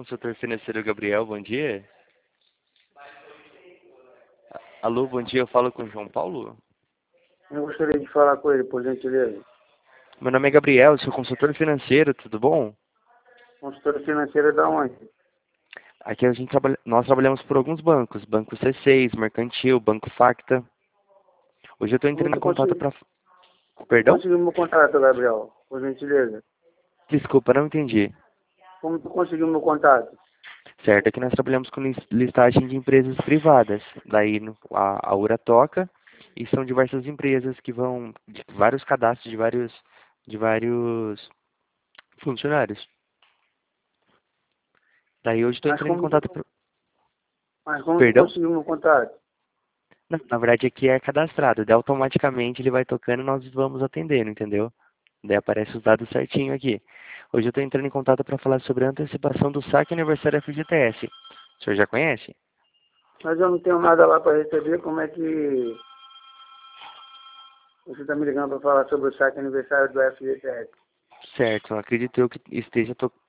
consultor financeiro Gabriel, bom dia. Alô, bom dia, eu falo com o João Paulo? Eu gostaria de falar com ele, por gentileza. Meu nome é Gabriel, sou consultor financeiro, tudo bom? Consultora financeira da onde? Aqui nós trabalhamos por alguns bancos, Banco C6, Mercantil, Banco Facta. Hoje eu estou entrando em contato para... Perdão? Conseguiu meu contato, Gabriel, por gentileza? Desculpa, não entendi. Como tu conseguiu meu contato? Certo, aqui nós trabalhamos com listagem de empresas privadas. Daí a URA toca e são diversas empresas que vão, de vários cadastros de vários funcionários. Daí hoje estou Mas entrando em como contato... tu Perdão? conseguiu meu contato? Não, na verdade aqui é cadastrado, daí automaticamente ele vai tocando e nós vamos atendendo, entendeu? Daí aparece os dados certinho aqui. Hoje eu estou entrando em contato para falar sobre a antecipação do saque aniversário FGTS. O senhor já conhece? Mas eu não tenho nada lá para receber, como é que você está me ligando para falar sobre o saque aniversário do FGTS? Certo, acredito eu que esteja